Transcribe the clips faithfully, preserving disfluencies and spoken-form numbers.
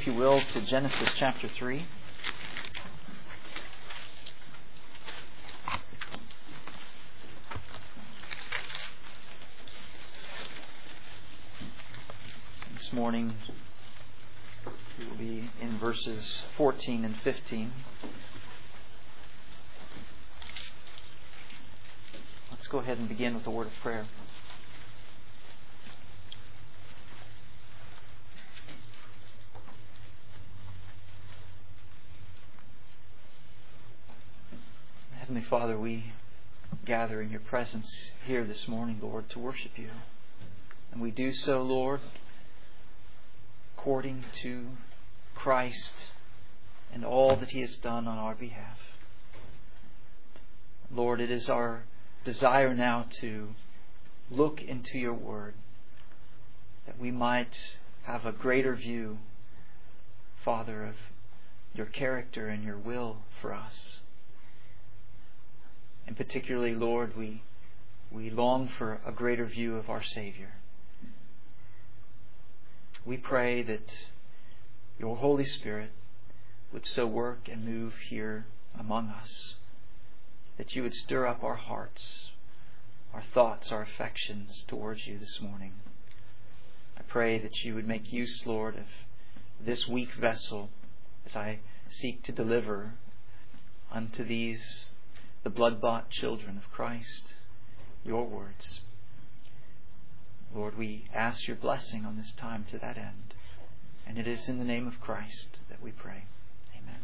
if you will, to Genesis chapter three. This morning we will be in verses fourteen and fifteen. Let's go ahead and begin with a word of prayer. Heavenly Father, we gather in your presence here this morning, Lord, to worship you. And we do so, Lord, according to Christ and all that He has done on our behalf. Lord, it is our desire now to look into your Word, that we might have a greater view, Father, of your character and your will for us. And particularly, Lord, we we long for a greater view of our Savior. We pray that your Holy Spirit would so work and move here among us, that you would stir up our hearts, our thoughts, our affections towards you this morning. I pray that you would make use, Lord, of this weak vessel as I seek to deliver unto these the blood-bought children of Christ, your words. Lord, we ask your blessing on this time to that end. And it is in the name of Christ that we pray. Amen.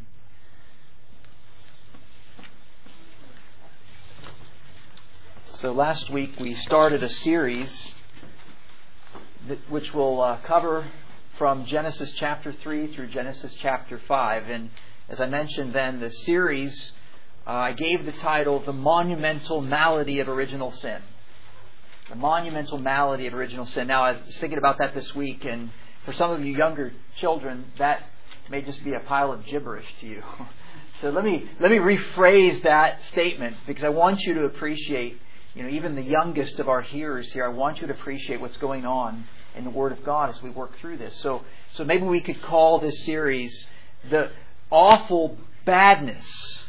So last week we started a series that, which will uh, cover from Genesis chapter three through Genesis chapter five. And as I mentioned then, the series Uh, I gave the title, The Monumental Malady of Original Sin. The Monumental Malady of Original Sin. Now, I was thinking about that this week, and for some of you younger children, that may just be a pile of gibberish to you. So let me let me rephrase that statement, because I want you to appreciate, you know, even the youngest of our hearers here, I want you to appreciate what's going on in the Word of God as we work through this. So, so maybe we could call this series, The Awful Badness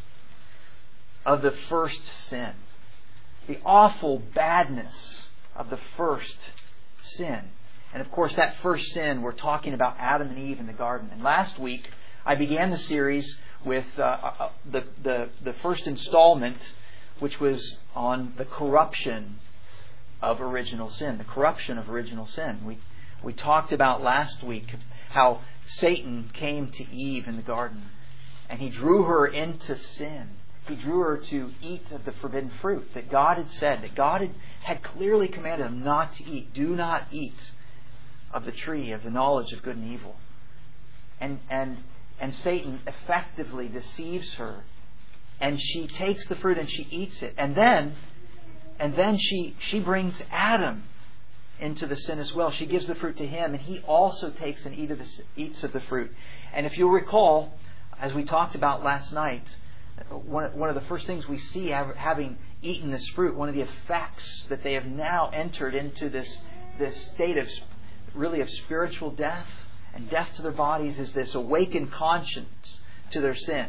of the First Sin. The awful badness of the first sin. And of course, that first sin, we're talking about Adam and Eve in the garden. And last week, I began the series with uh, the, the, the first installment, which was on the corruption of original sin. The corruption of original sin. We, we talked about last week how Satan came to Eve in the garden and he drew her into sin. He drew her to eat of the forbidden fruit that God had said, that God had, had clearly commanded them not to eat. Do not eat of the tree of the knowledge of good and evil. And and and Satan effectively deceives her, and she takes the fruit and she eats it. And then and then she she brings Adam into the sin as well. She gives the fruit to him, and he also takes and eat of the, eats of the fruit. And if you'll recall, as we talked about last night, One, one of the first things we see having eaten this fruit, one of the effects that they have now entered into this, this state of really of spiritual death and death to their bodies, is this awakened conscience to their sin.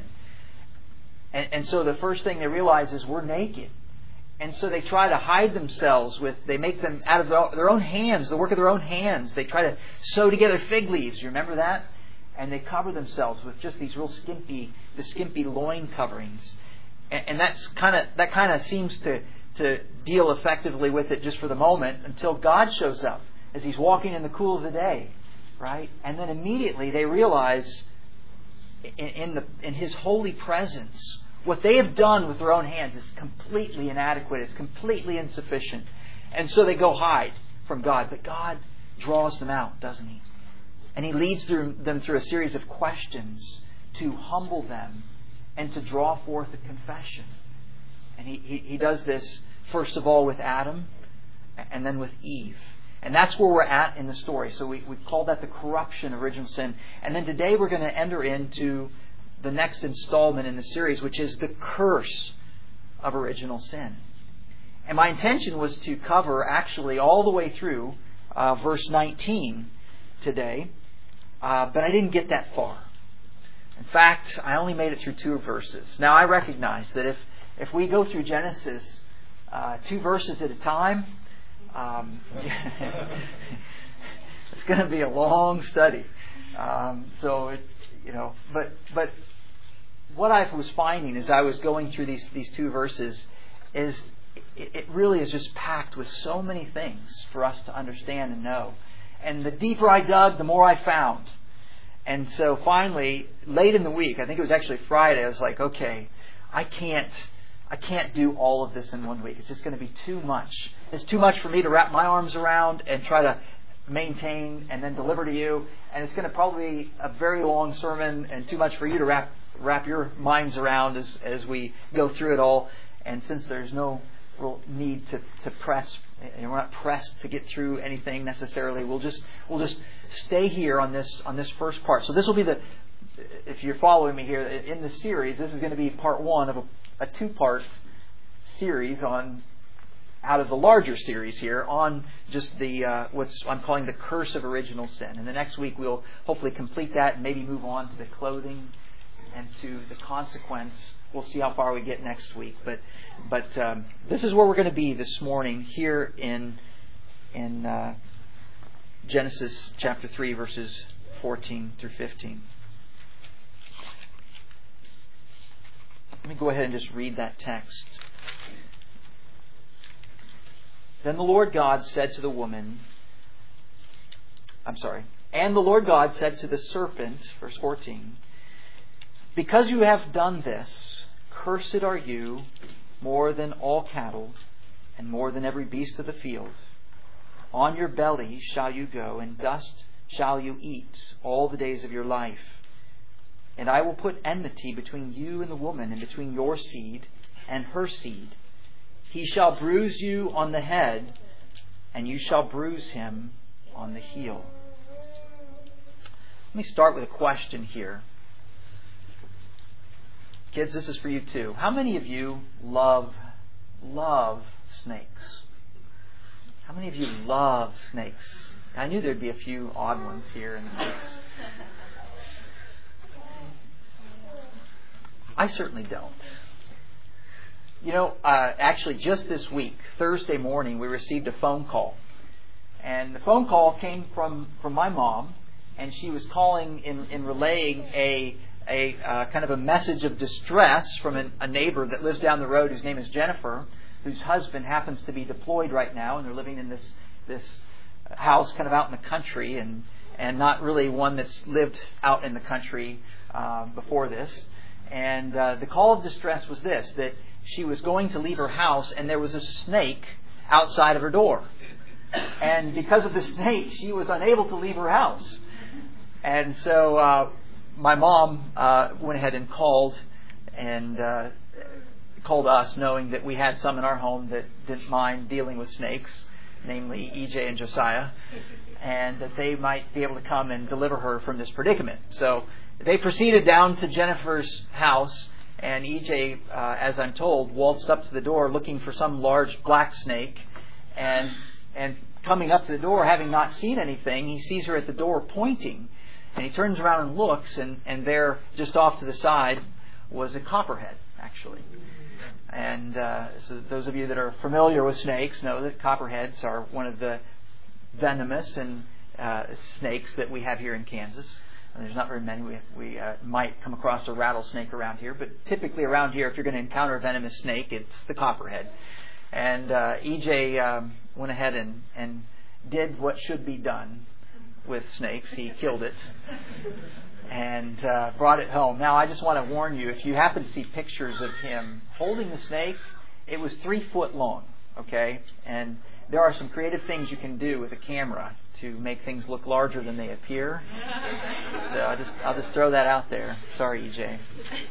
And, and so the first thing they realize is we're naked. And so they try to hide themselves with, they make them out of their own hands, the work of their own hands. They try to sew together fig leaves. You remember that? And they cover themselves with just these real skimpy, the skimpy loin coverings, and, and that's kind of that kind of seems to to deal effectively with it just for the moment until God shows up as He's walking in the cool of the day, right? And then immediately they realize in, in the in His holy presence what they have done with their own hands is completely inadequate. It's completely insufficient, and so they go hide from God. But God draws them out, doesn't He? And He leads through them through a series of questions to humble them and to draw forth a confession. And he, he, he does this first of all with Adam and then with Eve. And that's where we're at in the story. So we, we call that the corruption of original sin. And then today we're going to enter into the next installment in the series, which is the curse of original sin. And my intention was to cover actually all the way through uh, verse nineteen today. uh, but I didn't get that far. In fact, I only made it through two verses. Now, I recognize that if, if we go through Genesis uh, two verses at a time, um, it's going to be a long study. Um, so, it, you know, but but what I was finding as I was going through these these two verses is it, it really is just packed with so many things for us to understand and know. And the deeper I dug, the more I found. And so finally, late in the week, I think it was actually Friday, I was like, okay, I can't, I can't do all of this in one week. It's just going to be too much. It's too much for me to wrap my arms around and try to maintain and then deliver to you. And it's going to probably be a very long sermon and too much for you to wrap wrap your minds around as, as we go through it all. And since there's no real need to, to press, and we're not pressed to get through anything necessarily, we'll just we'll just stay here on this on this first part. So this will be the, if you're following me here in the series, this is going to be part one of a, a two-part series on out of the larger series here on just the uh, what's I'm calling the curse of original sin. And the next week we'll hopefully complete that and maybe move on to the clothing and to the consequence. We'll see how far we get next week. But but um, this is where we're going to be this morning here in in uh, Genesis chapter three, verses fourteen through fifteen. Let me go ahead and just read that text. Then the Lord God said to the woman, I'm sorry, and the Lord God said to the serpent, verse fourteen, because you have done this, cursed are you more than all cattle and more than every beast of the field. On your belly shall you go, and dust shall you eat all the days of your life. And I will put enmity between you and the woman, and between your seed and her seed. He shall bruise you on the head, and you shall bruise him on the heel. Let me start with a question here. Kids, this is for you too. How many of you love, love snakes? How many of you love snakes? I knew there'd be a few odd ones here in the mix. I certainly don't. You know, uh, actually just this week, Thursday morning, we received a phone call. And the phone call came from, from my mom, and she was calling in, in relaying a a uh, kind of a message of distress from an, a neighbor that lives down the road whose name is Jennifer, whose husband happens to be deployed right now, and they're living in this this house kind of out in the country, and, and not really one that's lived out in the country uh, before this. And uh, the call of distress was this, that she was going to leave her house and there was a snake outside of her door. And because of the snake, she was unable to leave her house. And so uh, my mom uh, went ahead and called and uh, called us, knowing that we had some in our home that didn't mind dealing with snakes, namely E J and Josiah, and that they might be able to come and deliver her from this predicament. So they proceeded down to Jennifer's house, and E J, uh, as I'm told, waltzed up to the door looking for some large black snake, and and coming up to the door, having not seen anything, he sees her at the door pointing, and he turns around and looks, and, and there, just off to the side, was a copperhead, actually. And uh, so those of you that are familiar with snakes know that copperheads are one of the venomous and uh, snakes that we have here in Kansas. And there's not very many. We, we uh, might come across a rattlesnake around here, but typically around here, if you're going to encounter a venomous snake, it's the copperhead. And uh, E J um, went ahead and, and did what should be done with snakes. He killed it and uh, brought it home. Now, I just want to warn you, if you happen to see pictures of him holding the snake, it was three foot long, okay? And there are some creative things you can do with a camera to make things look larger than they appear. So I'll just, I'll just throw that out there. Sorry, E J.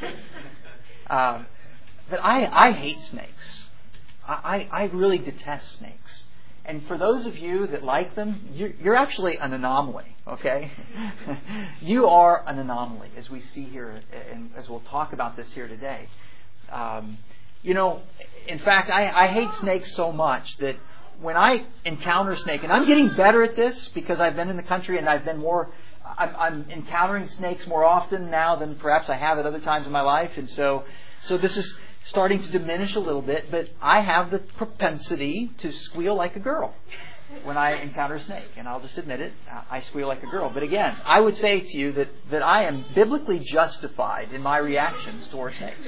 Um, but I, I hate snakes. I, I really detest snakes. And for those of you that like them, you're, you're actually an anomaly, okay? You are an anomaly, as we see here, and as we'll talk about this here today. Um, you know, in fact, I, I hate snakes so much that when I encounter a snake, and I'm getting better at this because I've been in the country and I've been more I'm, I'm encountering snakes more often now than perhaps I have at other times in my life, and so so this is starting to diminish a little bit. But I have the propensity to squeal like a girl when I encounter a snake, and I'll just admit it. I squeal like a girl. But again, I would say to you that that I am biblically justified in my reactions towards snakes.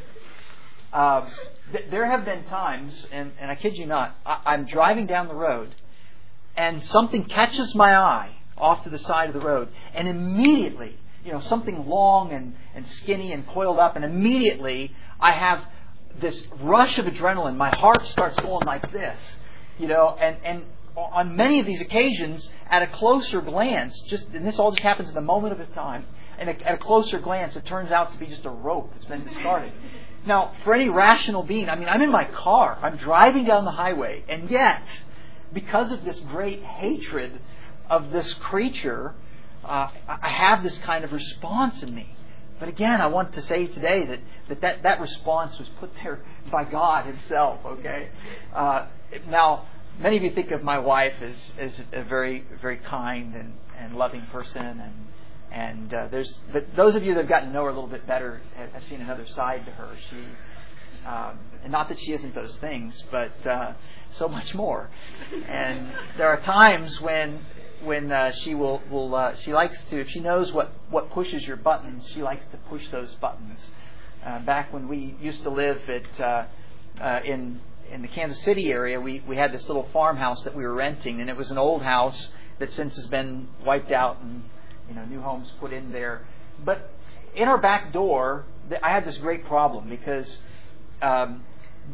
Uh, th- there have been times, and, and I kid you not, I- I'm driving down the road, and something catches my eye off to the side of the road, and immediately, you know, something long and, and skinny and coiled up, and immediately I have this rush of adrenaline. My heart starts going like this, you know, and, and on many of these occasions, at a closer glance, just and this all just happens in the moment of a time, and at a closer glance, it turns out to be just a rope that's been discarded. Now, for any rational being, I mean, I'm in my car, I'm driving down the highway, and yet, because of this great hatred of this creature, uh, I have this kind of response in me. But again, I want to say today that that, that, that response was put there by God Himself, okay? Uh, now, many of you think of my wife as, as a very, very kind and, and loving person, and and uh, there's but those of you that have gotten to know her a little bit better have, have seen another side to her. She Um, and not that she isn't those things, but uh, so much more. And there are times when when uh, she will will uh, she likes to, if she knows what, what pushes your buttons, she likes to push those buttons. Uh, back when we used to live at uh, uh, in in the Kansas City area, we we had this little farmhouse that we were renting, and it was an old house that since has been wiped out and, you know, new homes put in there. But in our back door, I had this great problem because Um,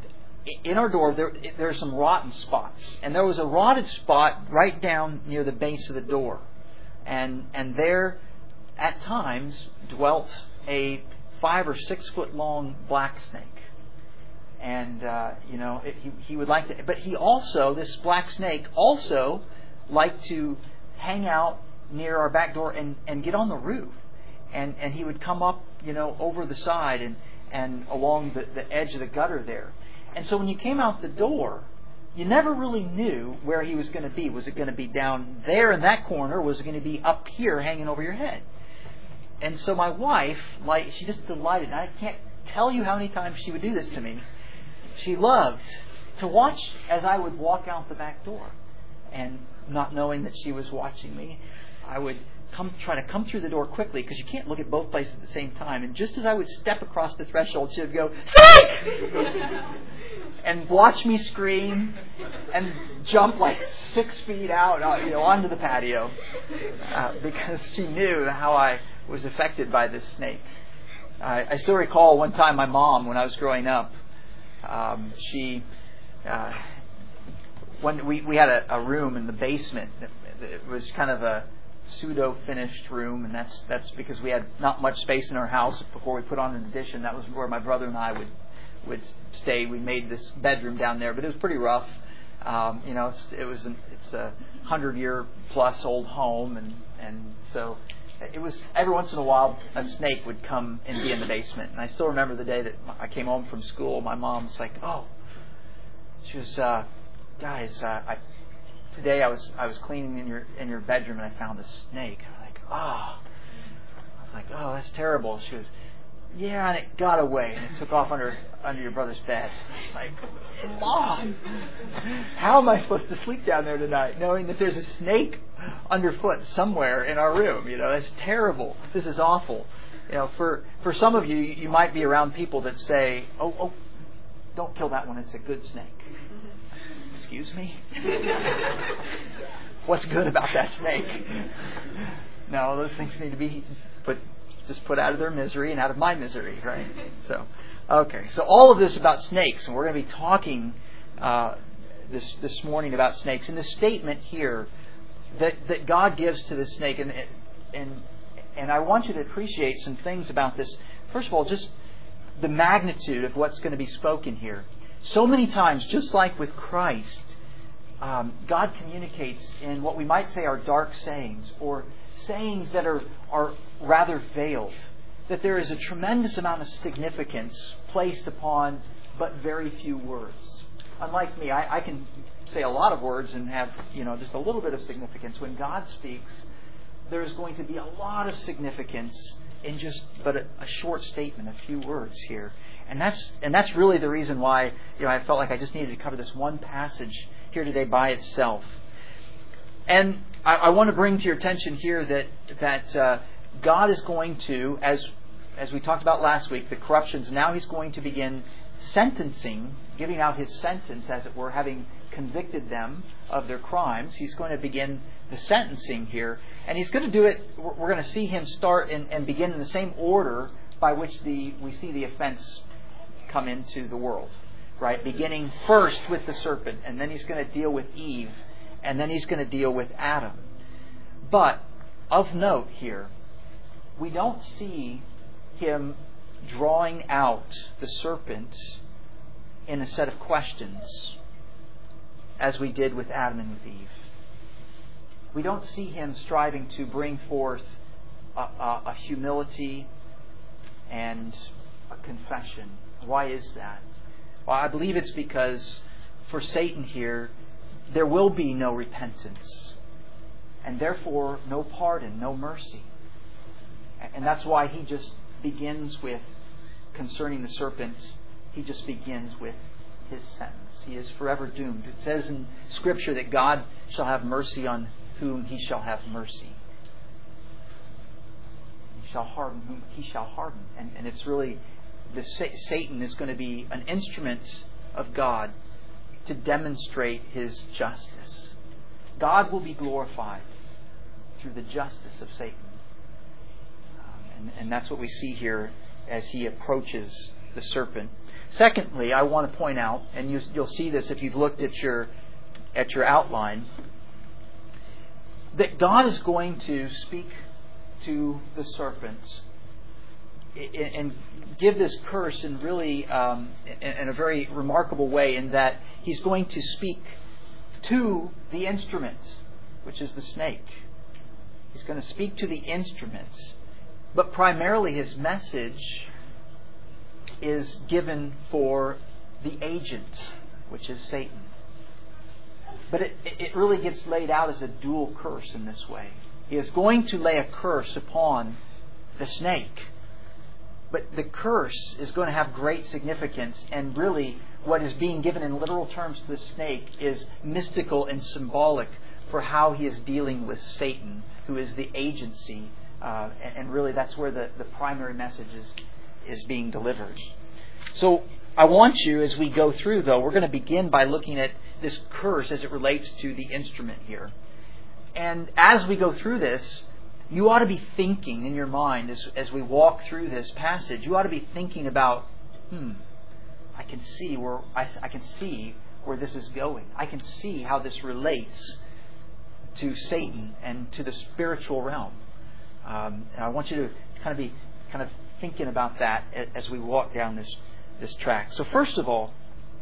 in our door, there, there are some rotten spots. And there was a rotted spot right down near the base of the door. And and there, at times, dwelt a five or six foot long black snake. And, uh, you know, it, he, he would like to... But he also, this black snake, also liked to hang out near our back door and, and get on the roof. And, and he would come up, you know, over the side and... and along the, the edge of the gutter there. And so when you came out the door, you never really knew where he was going to be. Was it going to be down there in that corner? Or was it going to be up here hanging over your head? And so my wife, like, she just delighted. And I can't tell you how many times she would do this to me. She loved to watch as I would walk out the back door. And not knowing that she was watching me, I would Come, try to come through the door quickly, because you can't look at both places at the same time. And just as I would step across the threshold, she would go, "Snake!" and watch me scream and jump like six feet out, you know, onto the patio, uh, because she knew how I was affected by this snake. I, I still recall one time my mom, when I was growing up, um, she, uh, when we we had a, a room in the basement. It was kind of a pseudo-finished room, and that's that's because we had not much space in our house before we put on an addition. That was where my brother and I would would stay. We made this bedroom down there, but it was pretty rough. Um, you know, it's, it was an, it's a hundred year plus old home, and and so it was every once in a while a snake would come and be in the basement. And I still remember the day that I came home from school. My mom was like, "Oh," she was, uh, "guys, uh, I." Today I was I was cleaning in your in your bedroom and I found a snake." I'm like, "Oh," I was like, "Oh, that's terrible." She goes, "Yeah, and it got away and it took off under under your brother's bed." I was like, "Mom, how am I supposed to sleep down there tonight, knowing that there's a snake underfoot somewhere in our room? You know, that's terrible. This is awful." You know, for for some of you, you might be around people that say, "Oh, oh, don't kill that one. It's a good snake." Excuse me? What's good about that snake? No, those things need to be put, just put out of their misery and out of my misery, right? So, okay. So all of this about snakes, and we're going to be talking uh, this this morning about snakes. And the statement here that that God gives to the snake, and and and I want you to appreciate some things about this. First of all, just the magnitude of what's going to be spoken here. So many times, just like with Christ, um, God communicates in what we might say are dark sayings, or sayings that are, are rather veiled. That there is a tremendous amount of significance placed upon but very few words. Unlike me, I, I can say a lot of words and have, you know, just a little bit of significance. When God speaks, there is going to be a lot of significance in just but a, a short statement, a few words here. And that's and that's really the reason why, you know, I felt like I just needed to cover this one passage here today by itself. And I, I want to bring to your attention here that that uh, God is going to, as as we talked about last week, the corruptions, now He's going to begin sentencing, giving out His sentence, as it were, having convicted them of their crimes. He's going to begin the sentencing here. And He's going to do it, we're going to see Him start and, and begin in the same order by which the we see the offense come into the world. Right? Beginning first with the serpent, and then He's going to deal with Eve, and then He's going to deal with Adam. But, of note here, we don't see Him drawing out the serpent in a set of questions, as we did with Adam and with Eve. We don't see Him striving to bring forth a, a, a humility and a confession. Why is that? Well, I believe it's because for Satan here, there will be no repentance, and therefore no pardon, no mercy. And that's why he just begins with, concerning the serpent, he just begins with his sentence. He is forever doomed. It says in Scripture that God shall have mercy on whom He shall have mercy. He shall harden whom He shall harden. And, and it's really, the Satan is going to be an instrument of God to demonstrate His justice. God will be glorified through the justice of Satan. Um, and, and that's what we see here as he approaches the serpent. Secondly, I want to point out, and you, you'll see this if you've looked at your at your outline, that God is going to speak to the serpent and give this curse in really um, in a very remarkable way, in that He's going to speak to the instrument, which is the snake. He's going to speak to the instrument, but primarily His message is given for the agent, which is Satan. But it, it really gets laid out as a dual curse in this way. He is going to lay a curse upon the snake. But the curse is going to have great significance, and really what is being given in literal terms to the snake is mystical and symbolic for how he is dealing with Satan, who is the agency. Uh, and, and really that's where the, the primary message is, is being delivered. So I want you, as we go through, though, we're going to begin by looking at this curse as it relates to the instrument here. And as we go through this, you ought to be thinking in your mind, as, as we walk through this passage, you ought to be thinking about, hmm, I can see where I, I can see where this is going. I can see how this relates to Satan and to the spiritual realm. Um, and I want you to kind of be kind of thinking about that as we walk down this this track. So first of all,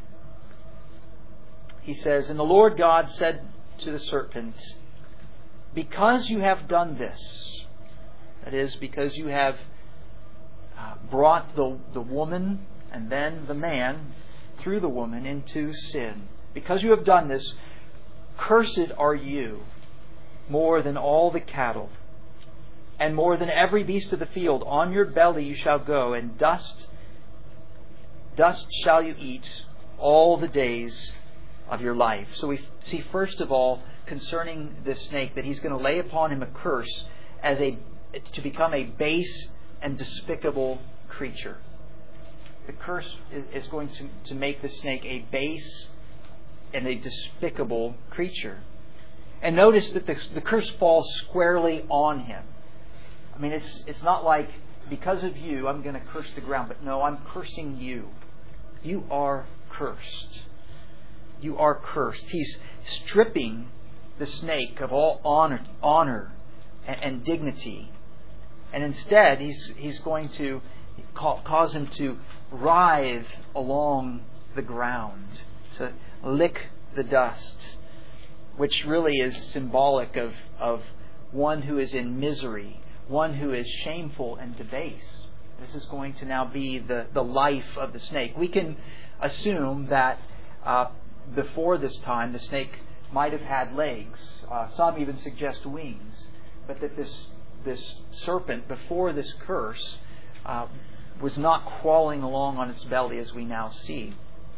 he says, "And the Lord God said to the serpent, because you have done this," that is, because you have uh, brought the the woman and then the man through the woman into sin, because you have done this, cursed are you more than all the cattle, and more than every beast of the field. On your belly you shall go, and dust dust shall you eat all the days of your life. So we see, first of all, concerning this snake, that he's going to lay upon him a curse as a to become a base and despicable creature. The curse is going to, to make the snake a base and a despicable creature. And notice that the, the curse falls squarely on him. I mean, it's it's not like, because of you, I'm going to curse the ground. But no, I'm cursing you. You are cursed. You are cursed. He's stripping the snake of all honor, honor and, and dignity. And instead, he's he's going to cause him to writhe along the ground, to lick the dust, which really is symbolic of, of one who is in misery, one who is shameful and debased. This is going to now be the, the life of the snake. We can assume that uh, before this time the snake might have had legs. Uh, some even suggest wings. but that this this serpent, before this curse, uh, was not crawling along on its belly as we now see.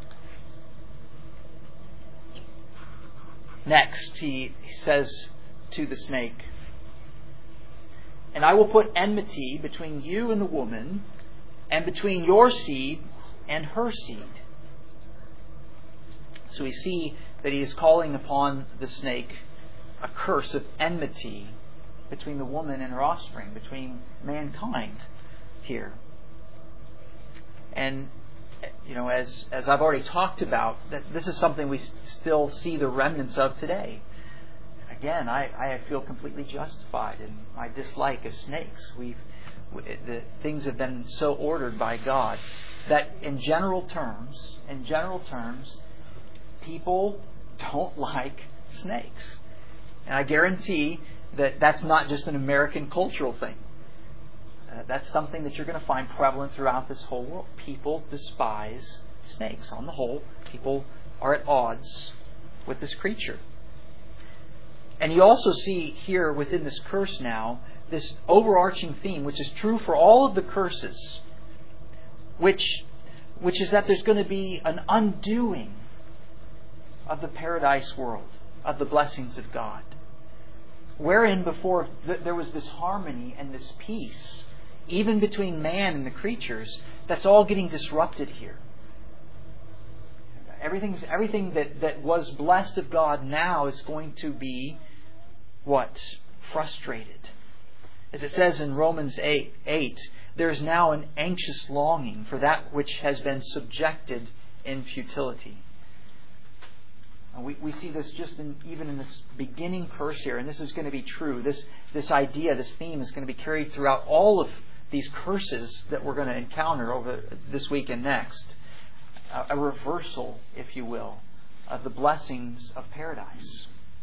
Next, he says to the snake, "And I will put enmity between you and the woman, and between your seed and her seed." So we see that he is calling upon the snake a curse of enmity between the woman and her offspring, between mankind here. And, you know, as as I've already talked about, that this is something we still see the remnants of today. Again, I, I feel completely justified in my dislike of snakes. We've the things have been so ordered by God that, in general terms, in general terms, people don't like snakes. And I guarantee that that's not just an American cultural thing. Uh, that's something that you're going to find prevalent throughout this whole world. People despise snakes. On the whole, people are at odds with this creature. And you also see here within this curse now, this overarching theme, which is true for all of the curses, which, which is that there's going to be an undoing of the paradise world, of the blessings of God. Wherein before th- there was this harmony and this peace, even between man and the creatures, that's all getting disrupted here. Everything's, everything that, that was blessed of God now is going to be, what? Frustrated. As it says in Romans eight, eight, there is now an anxious longing for that which has been subjected in futility. And we, we see this just in, even in this beginning curse here, and this is going to be true. This, this idea, this theme is going to be carried throughout all of these curses that we're going to encounter over this week and next. A reversal, if you will, of the blessings of paradise.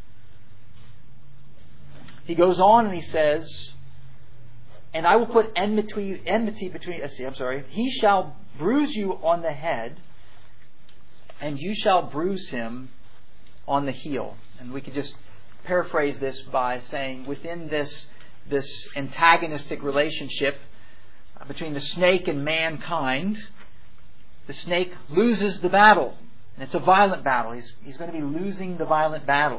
He goes on and he says, "And I will put enmity, enmity between, let's see, I'm sorry, he shall bruise you on the head, and you shall bruise him on the heel." And we could just paraphrase this by saying, within this, this antagonistic relationship between the snake and mankind, the snake loses the battle. And it's a violent battle. He's, he's going to be losing the violent battle.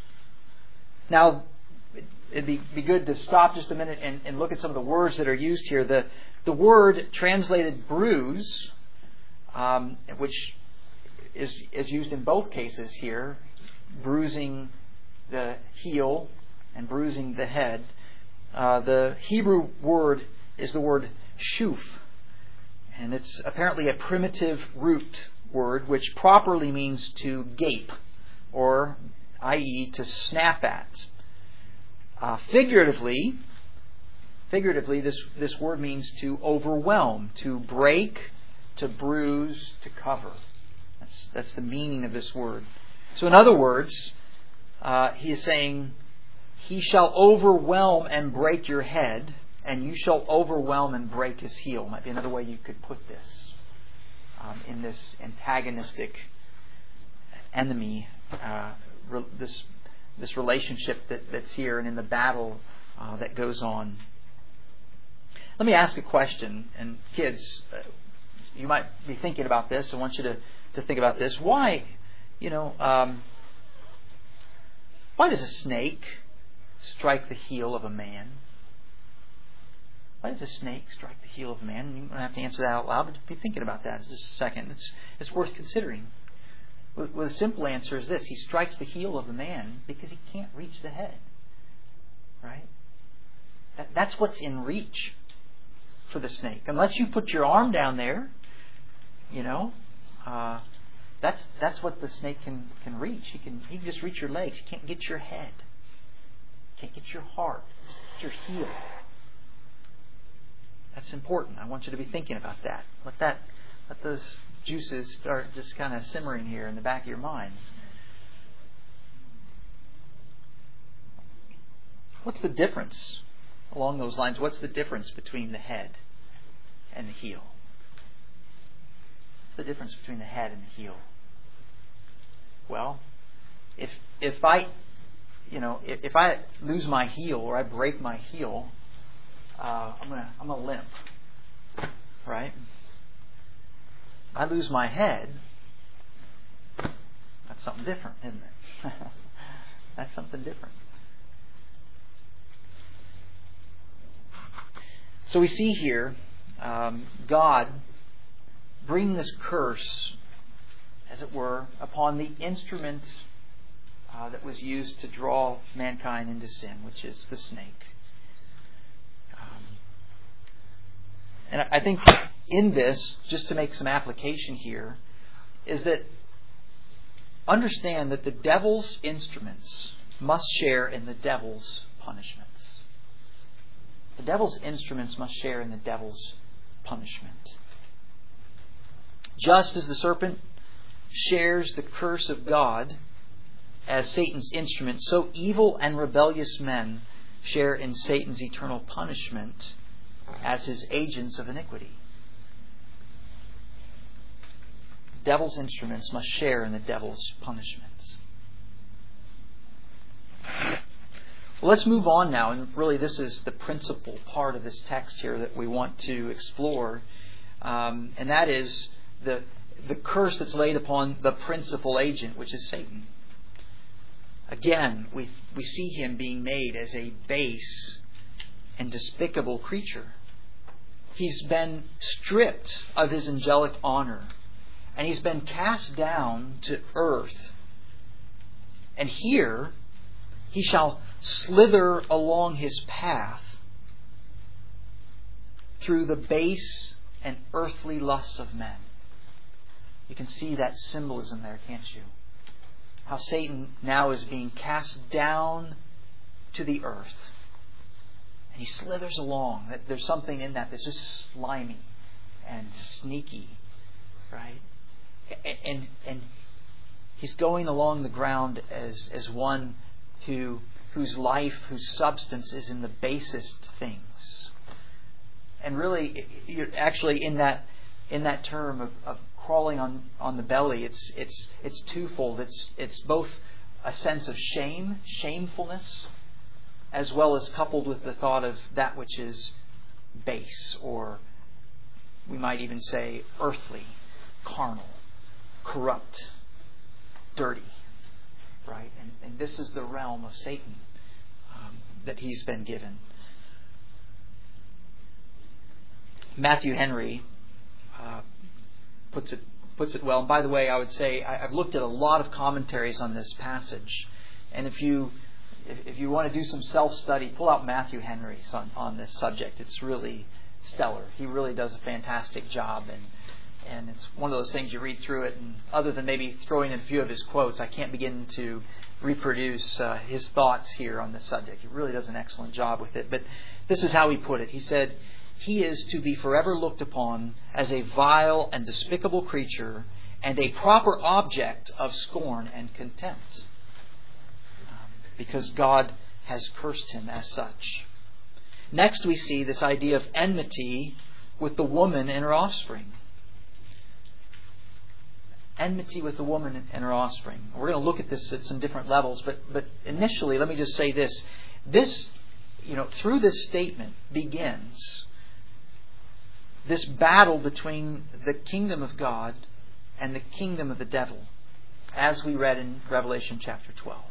Now, it'd be, be good to stop just a minute and, and look at some of the words that are used here. The, the word translated bruise, um, which is, is used in both cases here, bruising the heel and bruising the head. Uh, the Hebrew word is the word shuf. And it's apparently a primitive root word which properly means to gape, or that is to snap at. Uh, figuratively, figuratively, this, this word means to overwhelm, to break, to bruise, to cover. That's, that's the meaning of this word. So in other words, uh, he is saying, he shall overwhelm and break your head, and you shall overwhelm and break his heel. Might be another way you could put this um, in this antagonistic enemy, uh, re- this this relationship that, that's here, and in the battle uh, that goes on. Let me ask a question, and kids, uh, you might be thinking about this. I want you to, to think about this. Why, you know, um, why does a snake strike the heel of a man? Why does a snake strike the heel of a man? You don't have to answer that out loud, but be thinking about that in just a second. It's, it's worth considering. Well, the simple answer is this. He strikes the heel of the man because he can't reach the head. Right? That, that's what's in reach for the snake. Unless you put your arm down there, you know, uh, that's that's what the snake can, can reach. He can, he can just reach your legs. He can't get your head. He can't get your heart. Get your heel. That's important. I want you to be thinking about that. Let that, let those juices start just kind of simmering here in the back of your minds. What's the difference along those lines? What's the difference between the head and the heel? What's the difference between the head and the heel? Well, if if I you know, if, if I lose my heel or I break my heel, uh, I'm gonna I'm gonna limp, right? If I lose my head, that's something different, isn't it? That's something different. So we see here um, God bring this curse, as it were, upon the instrument uh, that was used to draw mankind into sin, which is the snake. Um, and I think in this, just to make some application here, is that understand that the devil's instruments must share in the devil's punishments. The devil's instruments must share in the devil's punishment. Just as the serpent shares the curse of God as Satan's instrument, so evil and rebellious men share in Satan's eternal punishment as his agents of iniquity. The devil's instruments must share in the devil's punishments. Well, let's move on now, and really this is the principal part of this text here that we want to explore, um, and that is the the curse that's laid upon the principal agent, which is Satan. Again, we we see him being made as a base and despicable creature. He's been stripped of his angelic honor, and he's been cast down to earth. And here he shall slither along his path through the base and earthly lusts of men. You can see that symbolism there, can't you? How Satan now is being cast down to the earth. And he slithers along. There's something in that that's just slimy and sneaky, right? And and he's going along the ground as as one who whose life, whose substance is in the basest things. And really, you're actually in that in that term of, of crawling on, on the belly, it's it's it's twofold. It's it's both a sense of shame, shamefulness, as well as coupled with the thought of that which is base, or we might even say earthly, carnal, corrupt, dirty. Right? And, and this is the realm of Satan um, that he's been given. Matthew Henry uh, puts it puts it well. And by the way, I would say I, I've looked at a lot of commentaries on this passage. And if you if, if you want to do some self-study, pull out Matthew Henry's on, on this subject. It's really stellar. He really does a fantastic job. And And it's one of those things you read through it, and other than maybe throwing in a few of his quotes, I can't begin to reproduce uh, his thoughts here on this subject. He really does an excellent job with it. But this is how he put it. He said, "He is to be forever looked upon as a vile and despicable creature and a proper object of scorn and contempt, um, because God has cursed him as such." Next we see this idea of enmity with the woman and her offspring. Enmity with the woman and her offspring. We're going to look at this at some different levels, but but initially, let me just say this: this, you know, through this statement begins this battle between the kingdom of God and the kingdom of the devil, as we read in Revelation chapter twelve.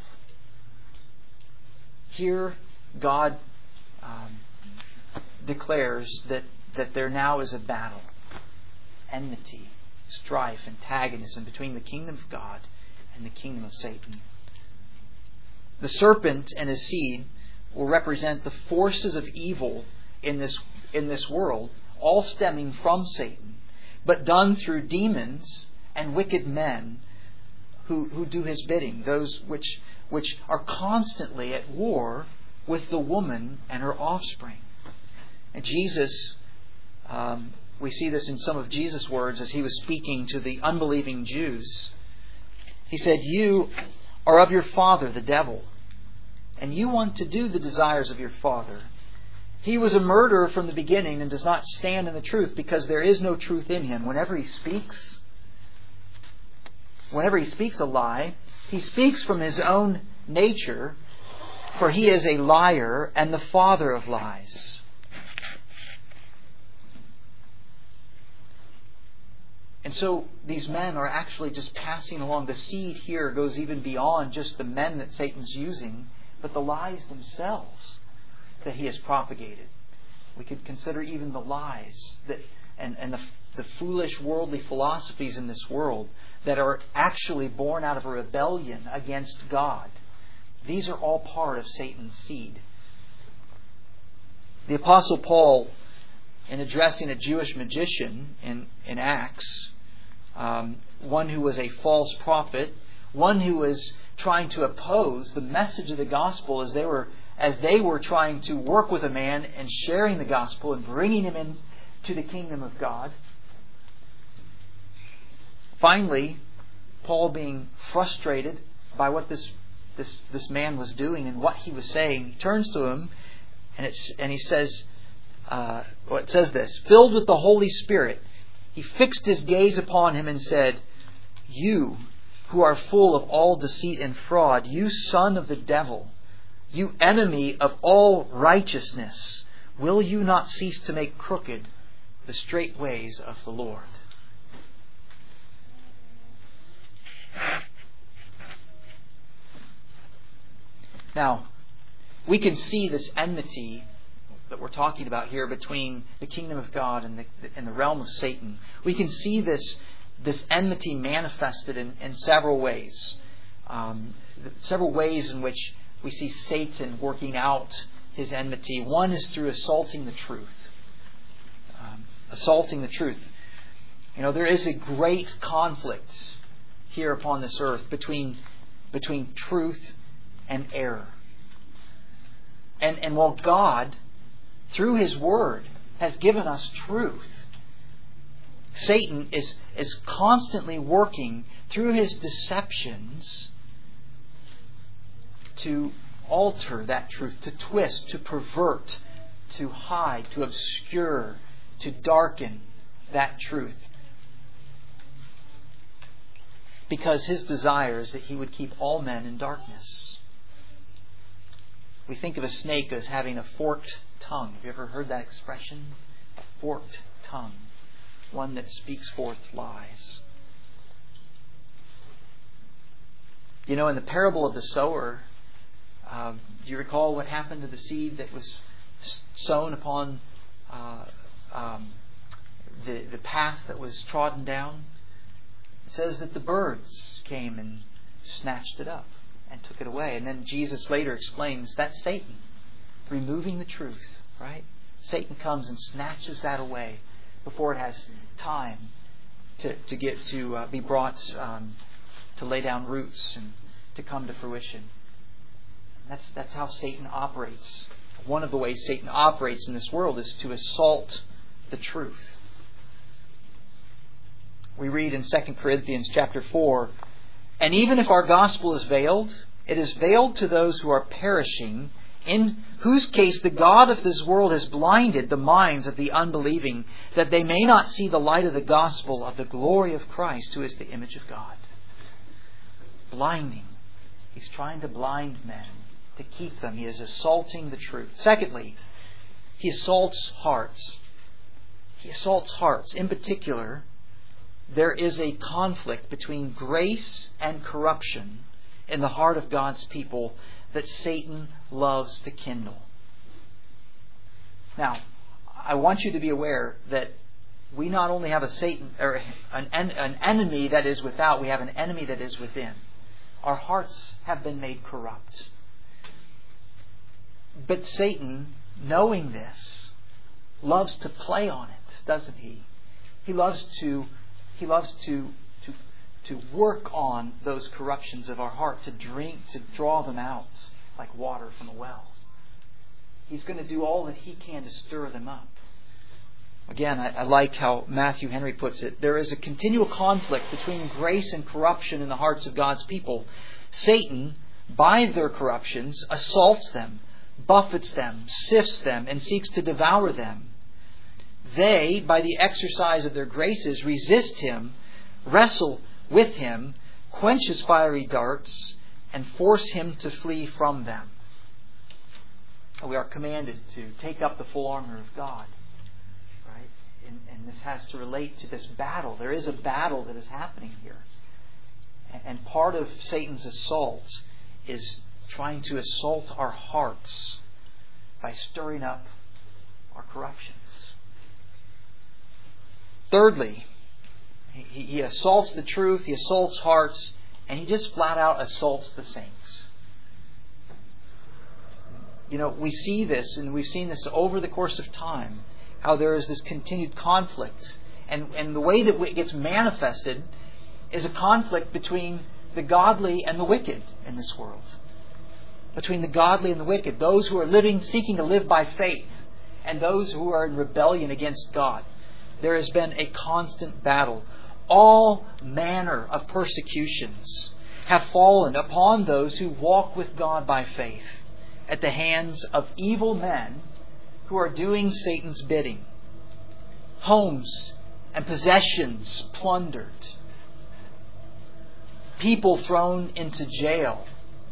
Here, God um, declares that that there now is a battle, enmity, strife, antagonism between the kingdom of God and the kingdom of Satan. The serpent and his seed will represent the forces of evil in this in this world, all stemming from Satan, but done through demons and wicked men who, who do his bidding, those which which are constantly at war with the woman and her offspring. And Jesus um, We see this in some of Jesus' words as he was speaking to the unbelieving Jews. He said, "You are of your father, the devil, and you want to do the desires of your father. He was a murderer from the beginning and does not stand in the truth, because there is no truth in him." Whenever he speaks, whenever he speaks a lie, he speaks from his own nature, for he is a liar and the father of lies. And so these men are actually just passing along. The seed here goes even beyond just the men that Satan's using, but the lies themselves that he has propagated. We could consider even the lies that and, and the, the foolish worldly philosophies in this world that are actually born out of a rebellion against God. These are all part of Satan's seed. The Apostle Paul, in addressing a Jewish magician in, in Acts, um, one who was a false prophet, one who was trying to oppose the message of the gospel as they were as they were trying to work with a man and sharing the gospel and bringing him in to the kingdom of God. Finally, Paul, being frustrated by what this this this man was doing and what he was saying, he turns to him and it's and he says, uh, well, it says this: filled with the Holy Spirit, he fixed his gaze upon him and said, "You who are full of all deceit and fraud, you son of the devil, you enemy of all righteousness, will you not cease to make crooked the straight ways of the Lord?" Now, we can see this enmity that we're talking about here between the kingdom of God and the, and the realm of Satan. We can see this, this enmity manifested in, in several ways. Um, several ways in which we see Satan working out his enmity. One is through assaulting the truth. Um, assaulting the truth. You know, there is a great conflict here upon this earth between, between truth and error. And, and while God, through His Word, has given us truth, Satan is, is constantly working through his deceptions to alter that truth, to twist, to pervert, to hide, to obscure, to darken that truth. Because his desire is that he would keep all men in darkness. We think of a snake as having a forked tongue. Have you ever heard that expression? A forked tongue. One that speaks forth lies. You know, in the parable of the sower, uh, do you recall what happened to the seed that was sown upon uh, um, the, the path that was trodden down? It says that the birds came and snatched it up and took it away. And then Jesus later explains that's Satan removing the truth, right? Satan comes and snatches that away before it has time to, to get to uh, be brought um, to lay down roots and to come to fruition. That's that's how Satan operates. One of the ways Satan operates in this world is to assault the truth. We read in Second Corinthians chapter four, "And even if our gospel is veiled, it is veiled to those who are perishing, in whose case the God of this world has blinded the minds of the unbelieving, that they may not see the light of the gospel of the glory of Christ, who is the image of God." Blinding. He's trying to blind men, to keep them. He is assaulting the truth. Secondly, he assaults hearts. He assaults hearts. In particular, there is a conflict between grace and corruption in the heart of God's people that Satan loves to kindle. Now, I want you to be aware that we not only have a Satan or an, an enemy that is without, we have an enemy that is within. Our hearts have been made corrupt. But Satan, knowing this, loves to play on it, doesn't he? He loves to he loves to to to work on those corruptions of our heart, to drink, to draw them out like water from a well. He's going to do all that he can to stir them up. Again, I, I like how Matthew Henry puts it. There is a continual conflict between grace and corruption in the hearts of God's people. Satan, by their corruptions, assaults them, buffets them, sifts them, and seeks to devour them. They, by the exercise of their graces, resist him, wrestle with him, quench his fiery darts, and force him to flee from them. we are commanded to take up the full armor of God. Right? And, and this has to relate to this battle. There is a battle that is happening here. And, and part of Satan's assault is trying to assault our hearts by stirring up our corruptions. Thirdly, he, he assaults the truth, he assaults hearts, and he just flat out assaults the saints. You know, we see this, and we've seen this over the course of time, how there is this continued conflict. And, and the way that it gets manifested is a conflict between the godly and the wicked in this world. Between the godly and the wicked. Those who are living, seeking to live by faith, and those who are in rebellion against God. There has been a constant battle. All manner of persecutions have fallen upon those who walk with God by faith at the hands of evil men who are doing Satan's bidding. Homes and possessions plundered. People thrown into jail.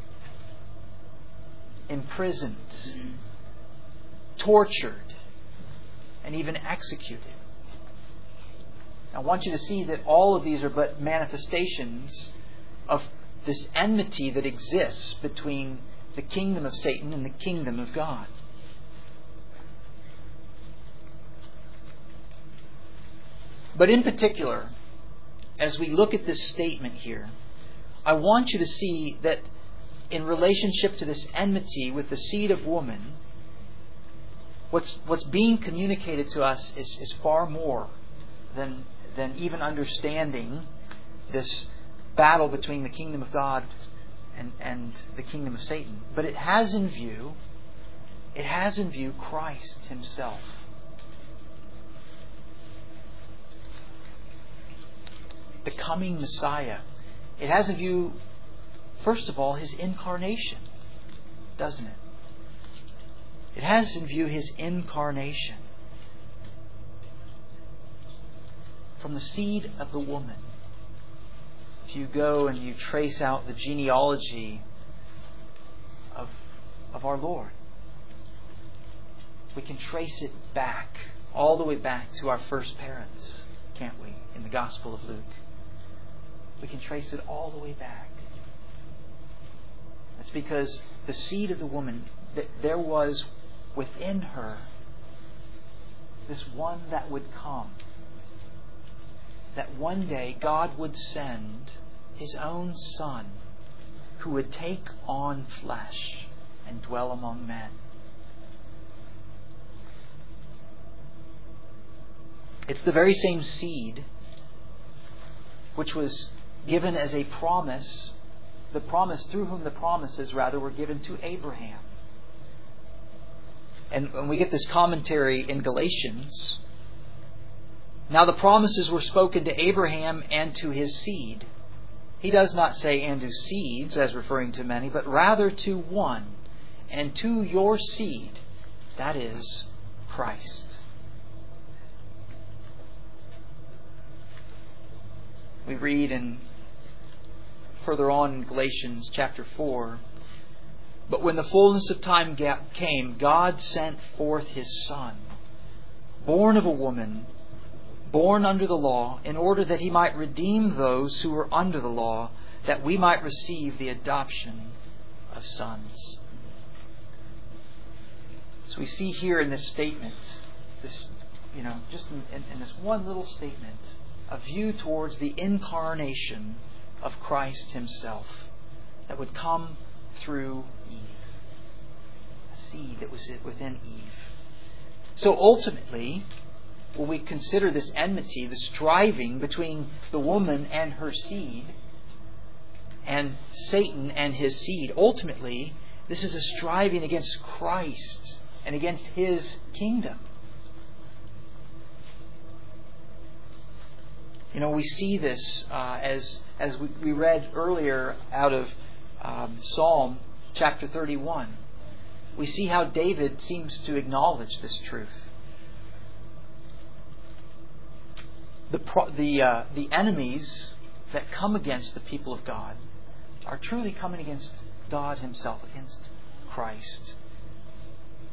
Imprisoned. Tortured. And even executed. I want you to see that all of these are but manifestations of this enmity that exists between the kingdom of Satan and the kingdom of God. But in particular, as we look at this statement here, I want you to see that in relationship to this enmity with the seed of woman, what's what's being communicated to us is, is far more than than even understanding this battle between the kingdom of God and, and the kingdom of Satan. But it has in view, it has in view Christ Himself. The coming Messiah. It has in view, first of all, His incarnation, doesn't it? It has in view His incarnation. From the seed of the woman. If you go and you trace out the genealogy of, of our Lord, we can trace it back, all the way back to our first parents, can't we? In the Gospel of Luke. We can trace it all the way back. That's because the seed of the woman, that there was within her this one that would come. That one day God would send His own Son who would take on flesh and dwell among men. It's the very same seed which was given as a promise, the promise through whom the promises rather were given to Abraham. And when we get this commentary in Galatians, now the promises were spoken to Abraham and to his seed. He does not say and to seeds as referring to many, but rather to one, and to your seed, that is Christ. We read in further on in Galatians chapter four, but when the fullness of time came, God sent forth His Son, born of a woman, born under the law, in order that He might redeem those who were under the law, that we might receive the adoption of sons. So we see here in this statement, this, you know, just in, in, in this one little statement, a view towards the incarnation of Christ Himself that would come through Eve. A seed that was within Eve. So ultimately, when we consider this enmity, the striving between the woman and her seed, and Satan and his seed, ultimately, this is a striving against Christ and against His kingdom. You know, we see this uh, as as we, we read earlier out of um, Psalm chapter thirty-one. We see how David seems to acknowledge this truth. The pro- the uh, the enemies that come against the people of God are truly coming against God Himself, against Christ.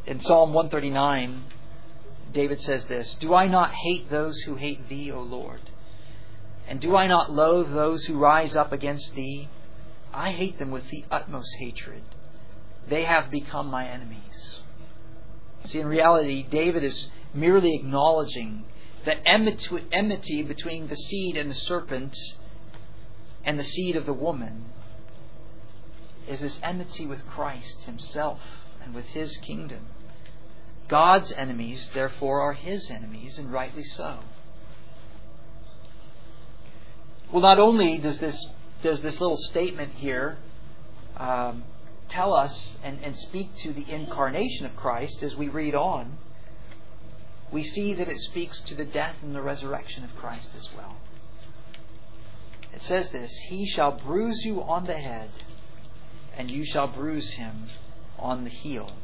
In Psalm one thirty-nine, David says this, "Do I not hate those who hate Thee, O Lord? And do I not loathe those who rise up against Thee? I hate them with the utmost hatred. They have become my enemies." See, in reality, David is merely acknowledging that enmity between the seed and the serpent and the seed of the woman is this enmity with Christ Himself and with His kingdom. God's enemies, therefore, are His enemies, and rightly so. Well, not only does this does this little statement here um, tell us and, and speak to the incarnation of Christ as we read on, we see that it speaks to the death and the resurrection of Christ as well. It says this, "He shall bruise you on the head, and you shall bruise him on the heel."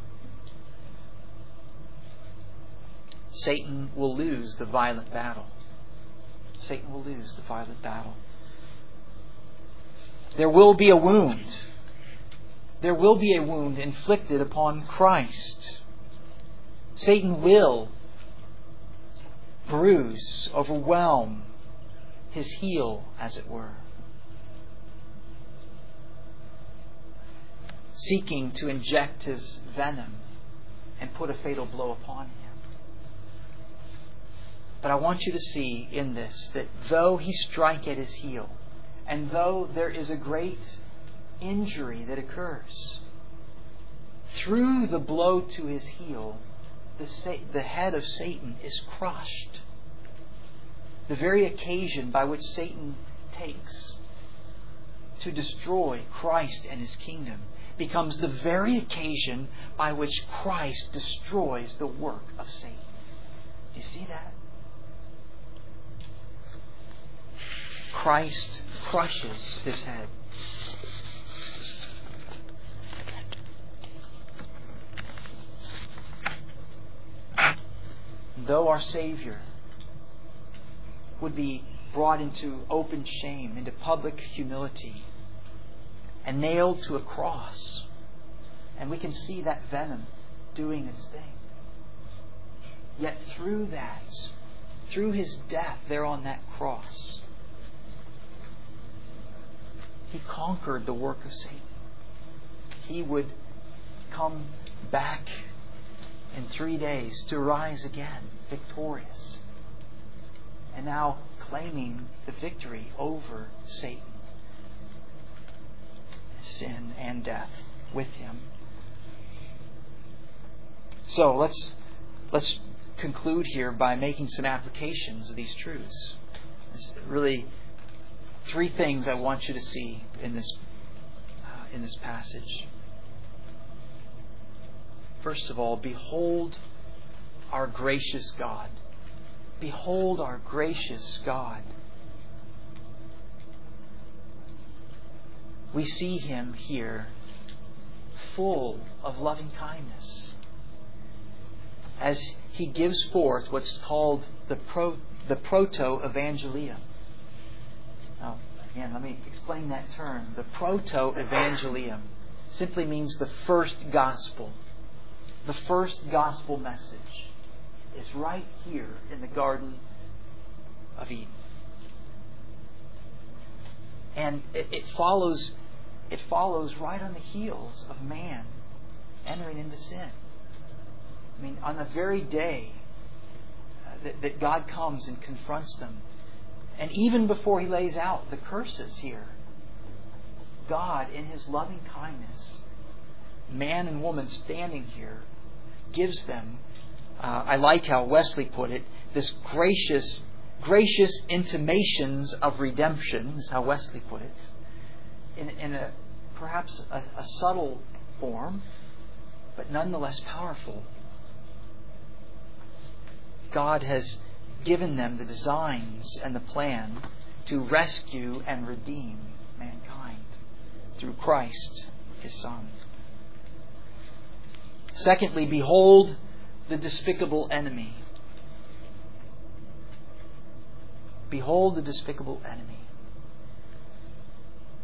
Satan will lose the violent battle. Satan will lose the violent battle. There will be a wound. There will be a wound inflicted upon Christ. Satan will bruise, overwhelm his heel, as it were, seeking to inject his venom and put a fatal blow upon him. But I want you to see in this that though he strike at his heel, and though there is a great injury that occurs, through the blow to his heel, the, sa- the head of Satan is crushed. The very occasion by which Satan takes to destroy Christ and His kingdom becomes the very occasion by which Christ destroys the work of Satan. Do you see that? Christ crushes his head. Though our Savior would be brought into open shame, into public humility, and nailed to a cross, and we can see that venom doing its thing, yet through that, through His death there on that cross, He conquered the work of Satan. He would come back in three days to rise again, victorious, and now claiming the victory over Satan, sin and death with him. So let's let's conclude here by making some applications of these truths. It's really three things I want you to see in this uh, in this passage. First of all, behold our gracious God. Behold our gracious God. We see Him here full of loving kindness as He gives forth what's called the pro, the proto-evangelium. Now, again, let me explain that term. The proto-evangelium simply means the first gospel. The first gospel message is right here in the Garden of Eden. And it, it follows it follows right on the heels of man entering into sin. I mean, on the very day uh, that, that God comes and confronts them, and even before He lays out the curses here, God, in His loving kindness, man and woman standing here, gives them, uh, I like how Wesley put it, this gracious, gracious intimations of redemption, is how Wesley put it, in, in a perhaps a, a subtle form, but nonetheless powerful. God has given them the designs and the plan to rescue and redeem mankind through Christ, His Son. Secondly, behold the despicable enemy. Behold the despicable enemy.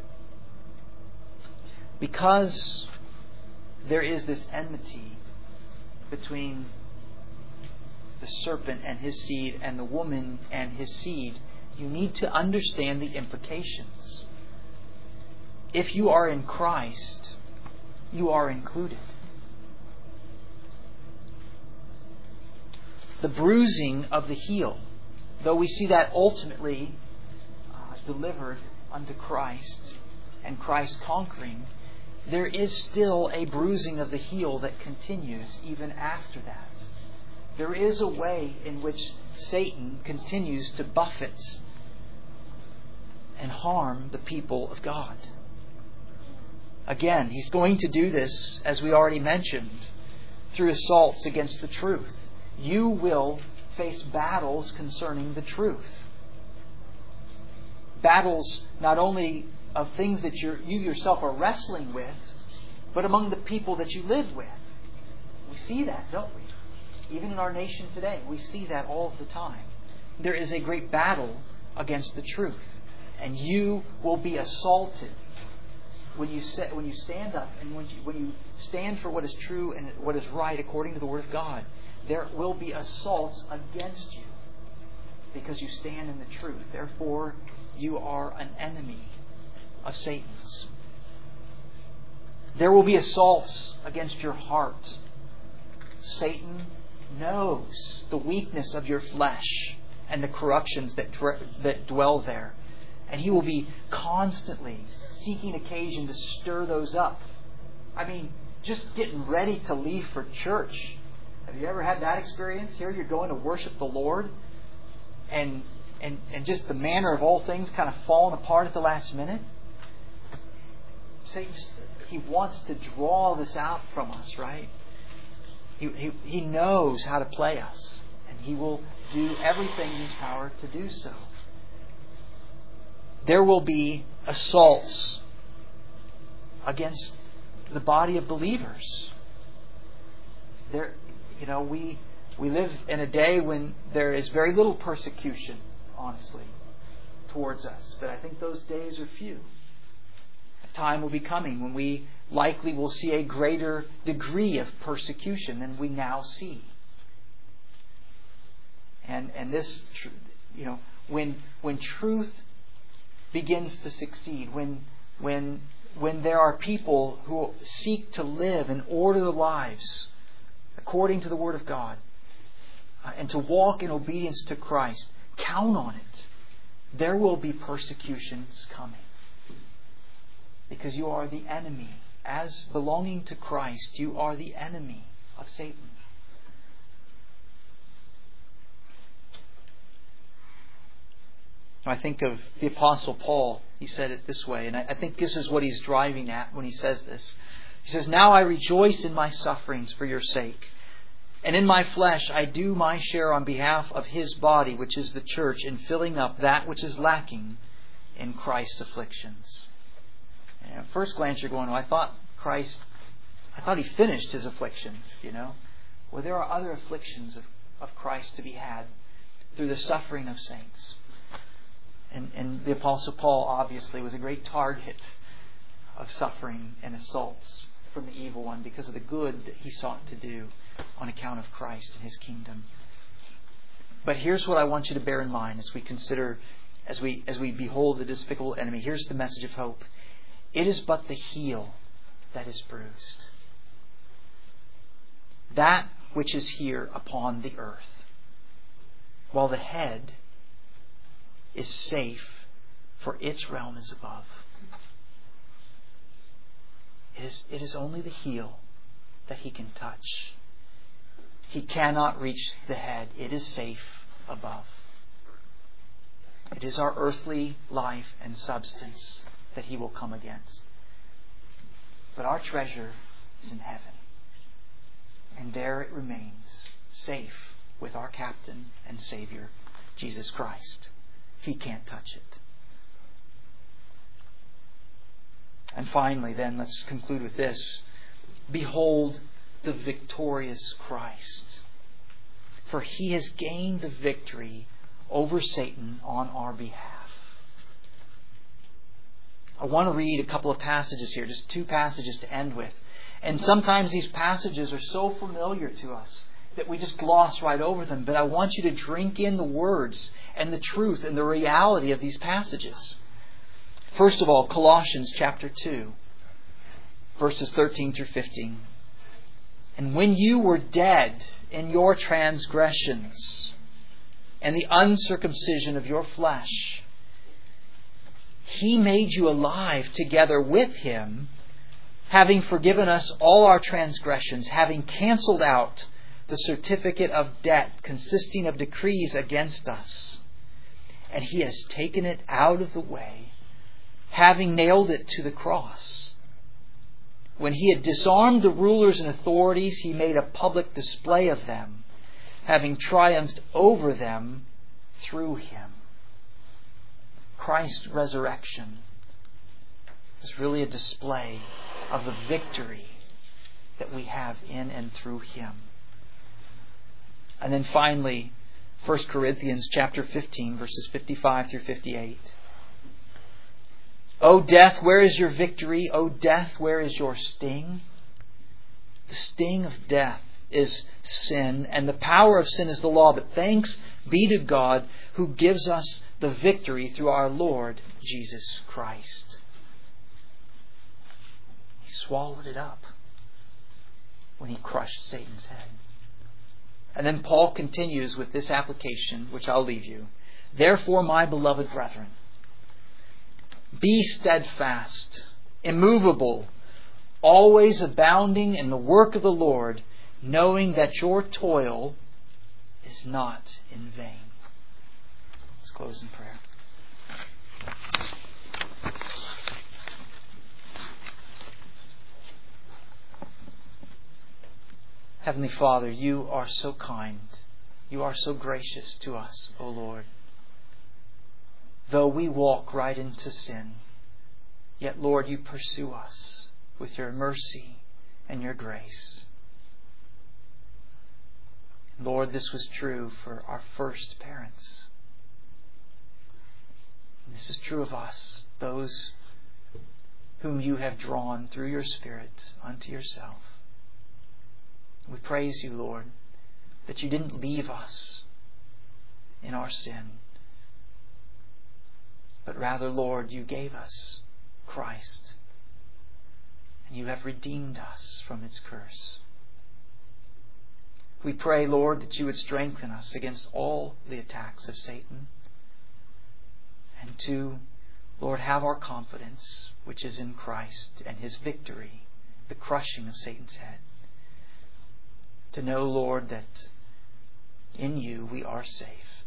Because there is this enmity between the serpent and his seed and the woman and his seed, you need to understand the implications. If you are in Christ, you are included. The bruising of the heel, though we see that ultimately uh, delivered unto Christ and Christ conquering, there is still a bruising of the heel that continues even after that. There is a way in which Satan continues to buffet and harm the people of God. Again, he's going to do this, as we already mentioned, through assaults against the truth. You will face battles concerning the truth. Battles not only of things that you're, you yourself are wrestling with, but among the people that you live with. We see that, don't we? Even in our nation today, we see that all the time. There is a great battle against the truth. And you will be assaulted when you set, when you stand up and when you, when you stand for what is true and what is right according to the Word of God. There will be assaults against you because you stand in the truth. Therefore, you are an enemy of Satan's. There will be assaults against your heart. Satan knows the weakness of your flesh and the corruptions that that dwell there. And he will be constantly seeking occasion to stir those up. I mean, just getting ready to leave for church. Have you ever had that experience? Here you're going to worship the Lord, and and and just the manner of all things kind of falling apart at the last minute. Satan just, he wants to draw this out from us, right? He, he he knows how to play us, and he will do everything in his power to do so. There will be assaults against the body of believers. There, you know, we we live in a day when there is very little persecution, honestly, towards us. But I think those days are few. A time will be coming when we likely will see a greater degree of persecution than we now see. And and this, you know, when when truth begins to succeed, when when when there are people who seek to live and order their lives according to the Word of God, uh, and to walk in obedience to Christ, count on it. There will be persecutions coming. Because you are the enemy. As belonging to Christ, you are the enemy of Satan. I think of the Apostle Paul. He said it this way, and I think this is what he's driving at when he says this. He says, "Now I rejoice in my sufferings for your sake. And in my flesh I do my share on behalf of His body, which is the church, in filling up that which is lacking in Christ's afflictions." And at first glance you're going, well, I thought Christ, I thought He finished His afflictions, you know. Well, there are other afflictions of, of Christ to be had through the suffering of saints. And, and the Apostle Paul obviously was a great target of suffering and assaults from the evil one because of the good that he sought to do on account of Christ and His kingdom. But here's what I want you to bear in mind as we consider, as we as we behold the despicable enemy. Here's the message of hope. It is but the heel that is bruised. That which is here upon the earth. While the head is safe, for its realm is above. It is, it is only the heel that he can touch. He cannot reach the head. It is safe above. It is our earthly life and substance that he will come against. But our treasure is in heaven. And there it remains, safe with our captain and Savior, Jesus Christ. He can't touch it. And finally, then, let's conclude with this. Behold the victorious Christ. For He has gained the victory over Satan on our behalf. I want to read a couple of passages here, just two passages to end with. And sometimes these passages are so familiar to us that we just gloss right over them. But I want you to drink in the words and the truth and the reality of these passages. First of all, Colossians chapter two, verses thirteen through fifteen. And when you were dead in your transgressions and the uncircumcision of your flesh, He made you alive together with Him, having forgiven us all our transgressions, having canceled out the certificate of debt consisting of decrees against us. And He has taken it out of the way, having nailed it to the cross. When He had disarmed the rulers and authorities, He made a public display of them, having triumphed over them through Him. Christ's resurrection is really a display of the victory that we have in and through Him. And then finally, First Corinthians chapter fifteen, verses fifty-five through fifty-eight. O death, where is your victory? O death, where is your sting? The sting of death is sin, and the power of sin is the law. But thanks be to God who gives us the victory through our Lord Jesus Christ. He swallowed it up when He crushed Satan's head. And then Paul continues with this application, which I'll leave you. Therefore, my beloved brethren, be steadfast, immovable, always abounding in the work of the Lord, knowing that your toil is not in vain. Let's close in prayer. Heavenly Father, You are so kind. You are so gracious to us, O Lord. Though we walk right into sin, yet, Lord, You pursue us with Your mercy and Your grace. Lord, this was true for our first parents. And this is true of us, those whom You have drawn through Your Spirit unto Yourself. We praise You, Lord, that You didn't leave us in our sin, but rather, Lord, You gave us Christ, and You have redeemed us from its curse. We pray, Lord, that You would strengthen us against all the attacks of Satan, and to, Lord, have our confidence, which is in Christ and His victory, the crushing of Satan's head. To know, Lord, that in You we are safe.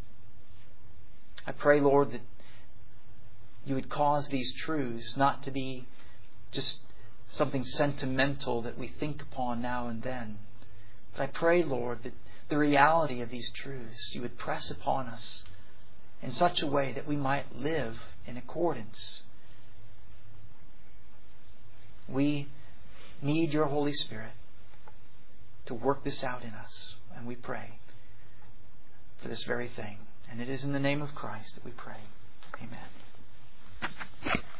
I pray, Lord, that You would cause these truths not to be just something sentimental that we think upon now and then. But I pray, Lord, that the reality of these truths You would press upon us in such a way that we might live in accordance. We need Your Holy Spirit to work this out in us. And we pray for this very thing. And it is in the name of Christ that we pray. Amen.